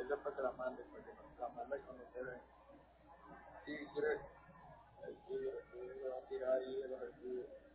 para que la mande, para que la mande a conocer. Sí, quiere, le va a tirar ahí de los estudios.